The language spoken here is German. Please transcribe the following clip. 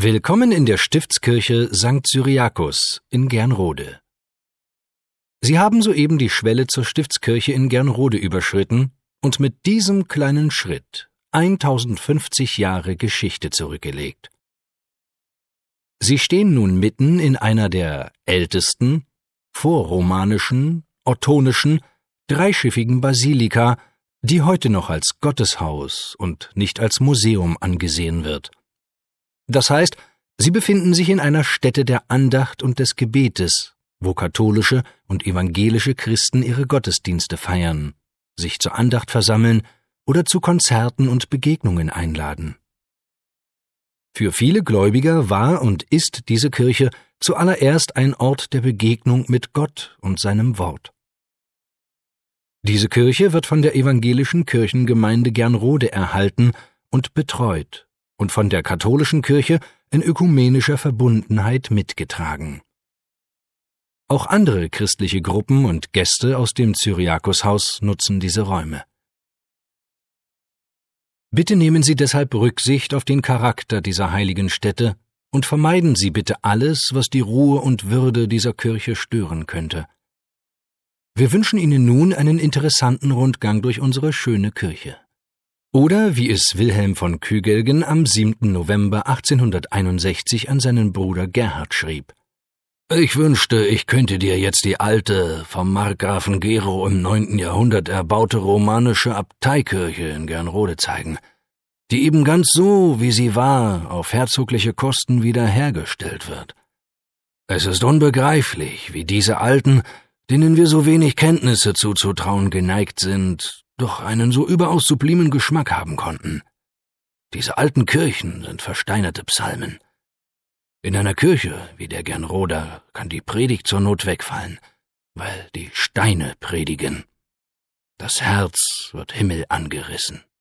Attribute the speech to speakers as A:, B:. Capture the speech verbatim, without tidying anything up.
A: Willkommen in der Stiftskirche Sankt Cyriakus in Gernrode. Sie haben soeben die Schwelle zur Stiftskirche in Gernrode überschritten und mit diesem kleinen Schritt tausendfünfzig Jahre Geschichte zurückgelegt. Sie stehen nun mitten in einer der ältesten, vorromanischen, ottonischen, dreischiffigen Basilika, die heute noch als Gotteshaus und nicht als Museum angesehen wird. Das heißt, sie befinden sich in einer Stätte der Andacht und des Gebetes, wo katholische und evangelische Christen ihre Gottesdienste feiern, sich zur Andacht versammeln oder zu Konzerten und Begegnungen einladen. Für viele Gläubiger war und ist diese Kirche zuallererst ein Ort der Begegnung mit Gott und seinem Wort. Diese Kirche wird von der evangelischen Kirchengemeinde Gernrode erhalten und betreut und von der katholischen Kirche in ökumenischer Verbundenheit mitgetragen. Auch andere christliche Gruppen und Gäste aus dem Cyriakushaus nutzen diese Räume. Bitte nehmen Sie deshalb Rücksicht auf den Charakter dieser heiligen Stätte und vermeiden Sie bitte alles, was die Ruhe und Würde dieser Kirche stören könnte. Wir wünschen Ihnen nun einen interessanten Rundgang durch unsere schöne Kirche. Oder wie es Wilhelm von Kügelgen am siebten November achtzehnhunderteinundsechzig an seinen Bruder Gerhard schrieb: »Ich wünschte, ich könnte dir jetzt die alte, vom Markgrafen Gero im neunten Jahrhundert erbaute romanische Abteikirche in Gernrode zeigen, die eben ganz so, wie sie war, auf herzogliche Kosten wiederhergestellt wird. Es ist unbegreiflich, wie diese Alten, denen wir so wenig Kenntnisse zuzutrauen geneigt sind, doch einen so überaus sublimen Geschmack haben konnten. Diese alten Kirchen sind versteinerte Psalmen. In einer Kirche wie der Gernroder kann die Predigt zur Not wegfallen, weil die Steine predigen. Das Herz wird himmelangerissen.«